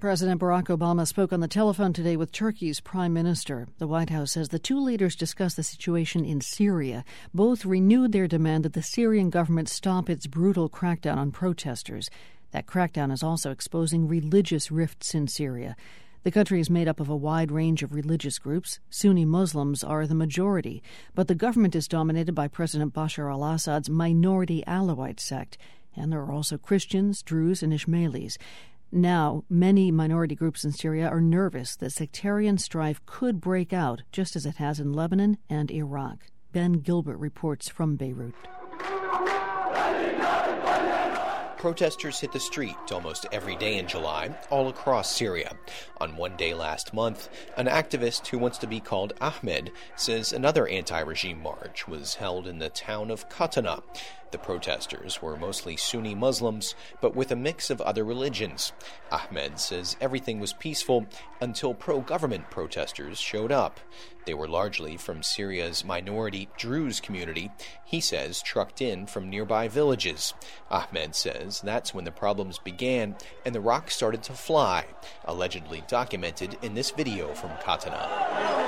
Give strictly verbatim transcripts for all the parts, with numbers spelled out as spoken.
President Barack Obama spoke on the telephone today with Turkey's prime minister. The White House says the two leaders discussed the situation in Syria. Both renewed their demand that the Syrian government stop its brutal crackdown on protesters. That crackdown is also exposing religious rifts in Syria. The country is made up of a wide range of religious groups. Sunni Muslims are the majority, but the government is dominated by President Bashar al-Assad's minority Alawite sect. And there are also Christians, Druze, and Ismailis. Now, many minority groups in Syria are nervous that sectarian strife could break out, just as it has in Lebanon and Iraq. Ben Gilbert reports from Beirut. Protesters hit the street almost every day in July, all across Syria. On one day last month, an activist who wants to be called Ahmed says another anti-regime march was held in the town of Katana. The protesters were mostly Sunni Muslims, but with a mix of other religions. Ahmed says everything was peaceful until pro-government protesters showed up. They were largely from Syria's minority Druze community, he says trucked in from nearby villages. Ahmed says that's when the problems began and the rocks started to fly, allegedly documented in this video from Katana.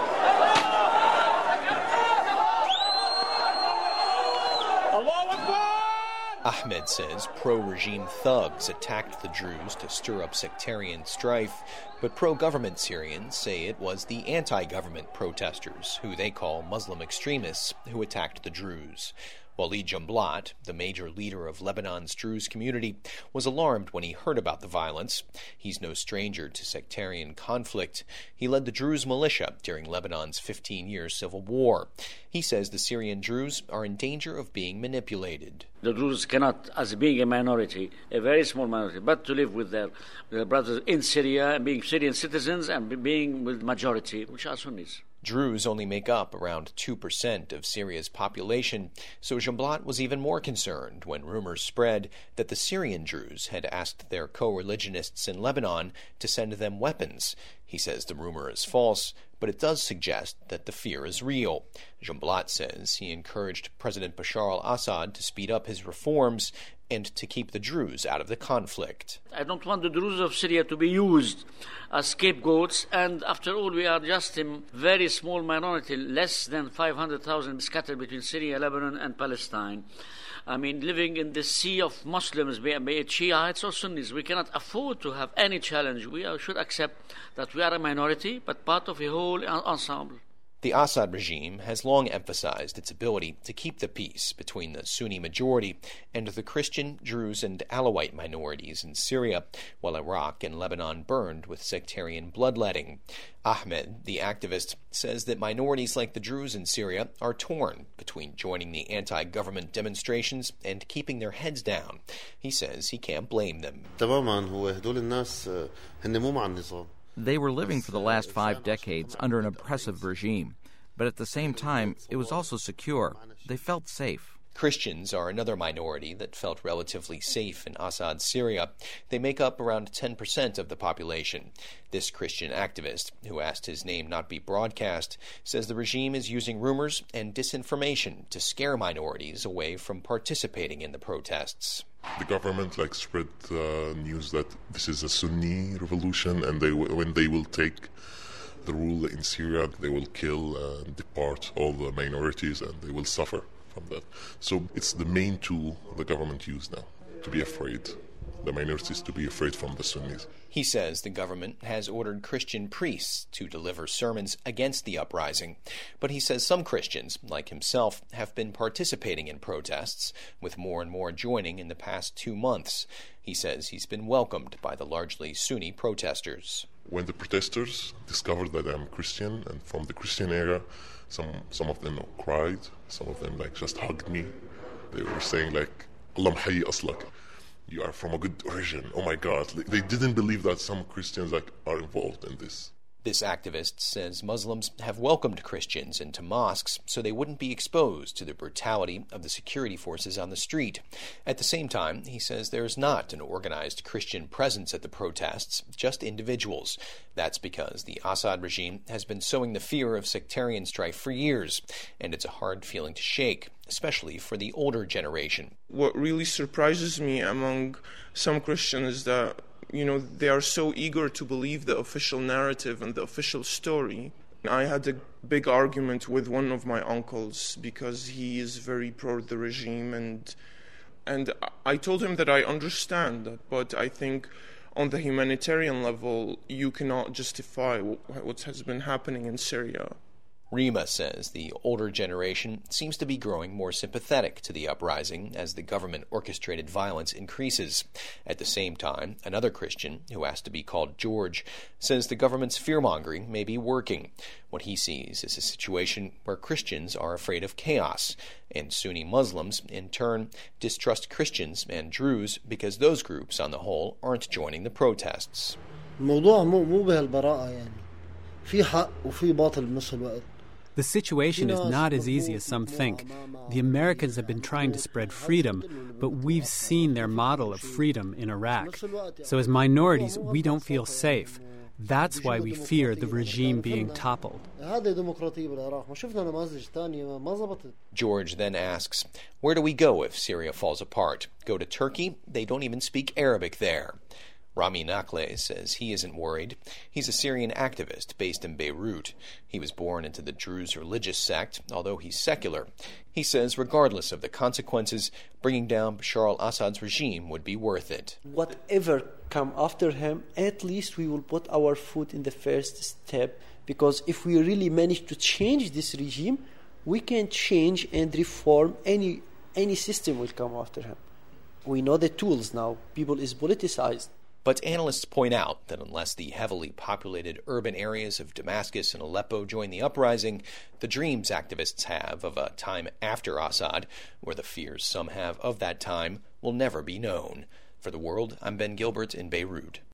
Ahmed says pro-regime thugs attacked the Druze to stir up sectarian strife, but pro-government Syrians say it was the anti-government protesters, who they call Muslim extremists, who attacked the Druze. Walid Jumblat, the major leader of Lebanon's Druze community, was alarmed when he heard about the violence. He's no stranger to sectarian conflict. He led the Druze militia during Lebanon's fifteen-year civil war. He says the Syrian Druze are in danger of being manipulated. The Druze cannot, as being a minority, a very small minority, but to live with their, their brothers in Syria, and being Syrian citizens, and being with majority, which are Sunnis. Druze only make up around two percent of Syria's population, so Jumblat was even more concerned when rumors spread that the Syrian Druze had asked their co-religionists in Lebanon to send them weapons. He says the rumor is false, but it does suggest that the fear is real. Jumblat says he encouraged President Bashar al-Assad to speed up his reforms and to keep the Druze out of the conflict. I don't want the Druze of Syria to be used as scapegoats, and after all, we are just a very small minority, less than five hundred thousand scattered between Syria, Lebanon, and Palestine. I mean, living in the sea of Muslims, be it Shiites or Sunnis, we cannot afford to have any challenge. We are, should accept that we are a minority, but part of a whole ensemble. The Assad regime has long emphasized its ability to keep the peace between the Sunni majority and the Christian, Druze, and Alawite minorities in Syria, while Iraq and Lebanon burned with sectarian bloodletting. Ahmed, the activist, says that minorities like the Druze in Syria are torn between joining the anti-government demonstrations and keeping their heads down. He says he can't blame them. They were living for the last five decades under an oppressive regime, but at the same time, it was also secure. They felt safe. Christians are another minority that felt relatively safe in Assad's Syria. They make up around ten percent of the population. This Christian activist, who asked his name not be broadcast, says the regime is using rumors and disinformation to scare minorities away from participating in the protests. The government like spread uh, news that this is a Sunni revolution, and they w- when they will take the rule in Syria, they will kill and deport all the minorities, and they will suffer from that. So it's the main tool the government use now, to be afraid. The minorities to be afraid from the Sunnis. He says the government has ordered Christian priests to deliver sermons against the uprising, but he says some Christians, like himself, have been participating in protests, with more and more joining in the past two months. He says he's been welcomed by the largely Sunni protesters. When the protesters discovered that I'm Christian and from the Christian era, some some of them cried, some of them like just hugged me. They were saying like, Allah mahayyi aslak. You are from a good origin. Oh my God. They didn't believe that some Christians like are involved in this. This activist says Muslims have welcomed Christians into mosques so they wouldn't be exposed to the brutality of the security forces on the street. At the same time, he says there's not an organized Christian presence at the protests, just individuals. That's because the Assad regime has been sowing the fear of sectarian strife for years, and it's a hard feeling to shake, especially for the older generation. What really surprises me among some Christians is that You know, they are so eager to believe the official narrative and the official story. I had a big argument with one of my uncles because he is very pro the regime, and and I told him that I understand that, but I think on the humanitarian level, you cannot justify what has been happening in Syria. Rima says the older generation seems to be growing more sympathetic to the uprising as the government-orchestrated violence increases. At the same time, another Christian, who has to be called George, says the government's fear-mongering may be working. What he sees is a situation where Christians are afraid of chaos, and Sunni Muslims, in turn, distrust Christians and Druze because those groups, on the whole, aren't joining the protests. الموضوع مو مو بهالبراءة يعني في حق وفي باطل بنفس الوقت. The situation is not as easy as some think. The Americans have been trying to spread freedom, but we've seen their model of freedom in Iraq. So as minorities, we don't feel safe. That's why we fear the regime being toppled. George then asks, where do we go if Syria falls apart? Go to Turkey? They don't even speak Arabic there. Rami Nakle says he isn't worried. He's a Syrian activist based in Beirut. He was born into the Druze religious sect, although he's secular. He says regardless of the consequences, bringing down Bashar al-Assad's regime would be worth it. Whatever come after him, at least we will put our foot in the first step, because if we really manage to change this regime, we can change and reform any any system will come after him. We know the tools now. People is politicized. But analysts point out that unless the heavily populated urban areas of Damascus and Aleppo join the uprising, the dreams activists have of a time after Assad, or the fears some have of that time, will never be known. For The World, I'm Ben Gilbert in Beirut.